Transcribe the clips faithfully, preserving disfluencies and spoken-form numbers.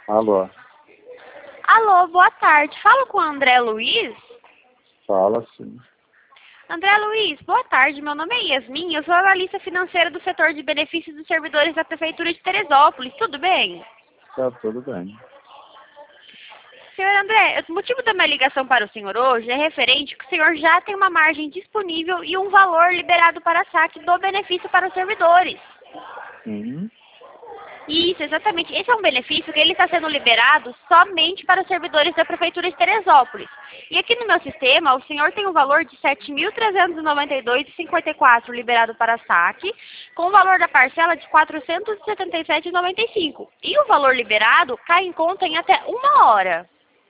Alô, Alô, boa tarde. Falo com o André Luiz. fala sim. André Luiz, boa tarde. Meu nome é Yasmin. Eu sou analista financeira do setor de benefícios dos servidores da Prefeitura de Teresópolis. Tudo bem? Tá tudo bem. Senhor André, o motivo da minha ligação para o senhor hoje é referente que o senhor já tem uma margem disponível e um valor liberado para saque do benefício para os servidores. Sim, Isso, exatamente. Esse é um benefício que ele está sendo liberado somente para os servidores da Prefeitura de Teresópolis. E aqui no meu sistema, o senhor tem um valor de sete mil trezentos e noventa e dois reais e cinquenta e quatro centavos liberado para saque, com o valor da parcela de quatrocentos e setenta e sete reais e noventa e cinco centavos. E o valor liberado cai em conta em até uma hora.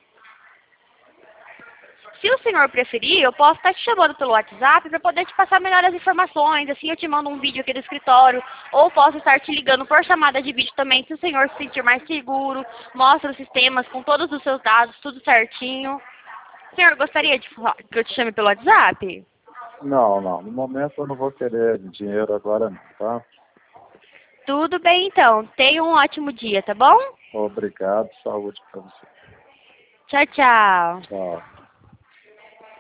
Se o senhor preferir, eu posso estar te chamando pelo WhatsApp para poder te passar melhor as informações. Assim eu te mando um vídeo aqui do escritório. Ou posso estar te ligando por chamada de vídeo também, se o senhor se sentir mais seguro. Mostra os sistemas com todos os seus dados, tudo certinho. O senhor gostaria de fa- que eu te chame pelo WhatsApp? não, não. No momento eu não vou querer dinheiro agora não, tá? Tudo bem então. Tenha um ótimo dia, tá bom? Obrigado, saúde pra você. Tchau, tchau. Tchau.